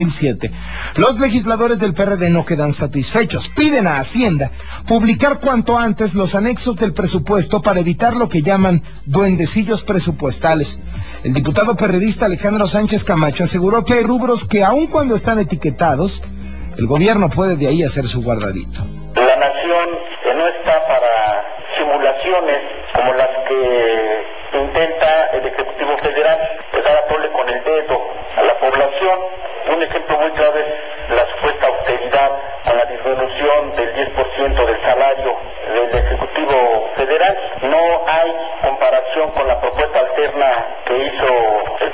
2007. Los legisladores del PRD no quedan satisfechos. Piden a Hacienda publicar cuanto antes los anexos del presupuesto para evitar lo que llaman duendecillos presupuestales. El diputado perredista Alejandro Sánchez Camacho aseguró que hay rubros que aun cuando están etiquetados, el gobierno puede de ahí hacer su guardadito. La nación no está para simulaciones como las que intenta el Ejecutivo Federal, dar a tole con el dedo a la población. Un ejemplo muy claro es la supuesta austeridad con la disminución del 10% del salario del Ejecutivo Federal. No hay comparación con la propuesta alterna que hizo el